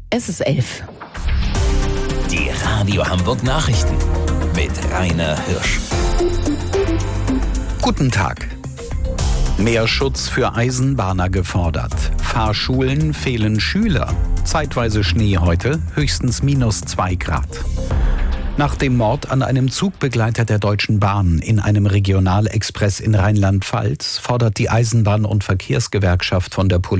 Es ist 11. Die Radio Hamburg Nachrichten mit Rainer Hirsch. Guten Tag. Mehr Schutz für Eisenbahner gefordert. Fahrschulen fehlen Schüler. Zeitweise Schnee heute, höchstens -2 Grad. Nach dem Mord an einem Zugbegleiter der Deutschen Bahn in einem Regionalexpress in Rheinland-Pfalz fordert die Eisenbahn- und Verkehrsgewerkschaft von der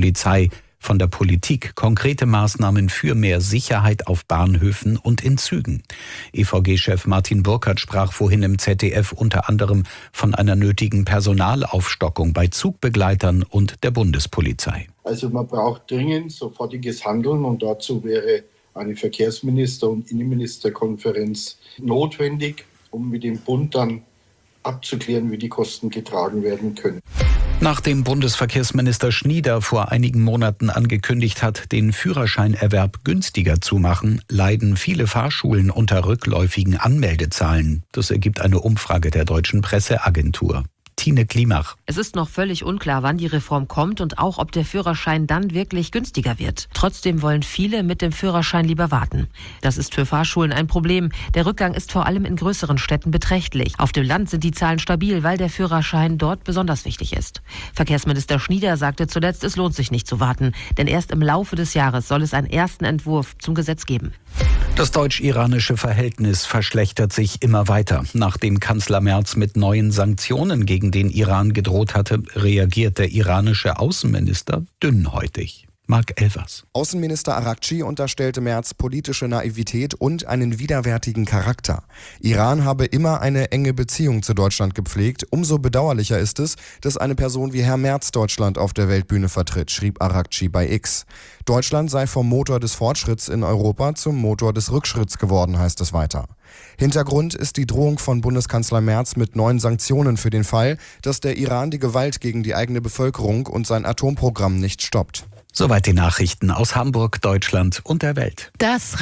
Politik konkrete Maßnahmen für mehr Sicherheit auf Bahnhöfen und in Zügen. EVG-Chef Martin Burkhardt sprach vorhin im ZDF unter anderem von einer nötigen Personalaufstockung bei Zugbegleitern und der Bundespolizei. Also man braucht dringend sofortiges Handeln und dazu wäre eine Verkehrsminister- und Innenministerkonferenz notwendig, um mit dem Bund dann abzuklären, wie die Kosten getragen werden können. Nachdem Bundesverkehrsminister Schnieder vor einigen Monaten angekündigt hat, den Führerscheinerwerb günstiger zu machen, leiden viele Fahrschulen unter rückläufigen Anmeldezahlen. Das ergibt eine Umfrage der Deutschen Presseagentur. Tine Klimach. Es ist noch völlig unklar, wann die Reform kommt und auch, ob der Führerschein dann wirklich günstiger wird. Trotzdem wollen viele mit dem Führerschein lieber warten. Das ist für Fahrschulen ein Problem. Der Rückgang ist vor allem in größeren Städten beträchtlich. Auf dem Land sind die Zahlen stabil, weil der Führerschein dort besonders wichtig ist. Verkehrsminister Schnieder sagte zuletzt, es lohnt sich nicht zu warten. Denn erst im Laufe des Jahres soll es einen ersten Entwurf zum Gesetz geben. Das deutsch-iranische Verhältnis verschlechtert sich immer weiter. Nachdem Kanzler Merz mit neuen Sanktionen gegen den Iran gedroht hatte, reagiert der iranische Außenminister dünnhäutig. Marc Elvers. Außenminister Araghchi unterstellte Merz politische Naivität und einen widerwärtigen Charakter. Iran habe immer eine enge Beziehung zu Deutschland gepflegt. Umso bedauerlicher ist es, dass eine Person wie Herr Merz Deutschland auf der Weltbühne vertritt, schrieb Araghchi bei X. Deutschland sei vom Motor des Fortschritts in Europa zum Motor des Rückschritts geworden, heißt es weiter. Hintergrund ist die Drohung von Bundeskanzler Merz mit neuen Sanktionen für den Fall, dass der Iran die Gewalt gegen die eigene Bevölkerung und sein Atomprogramm nicht stoppt. Soweit die Nachrichten aus Hamburg, Deutschland und der Welt. Das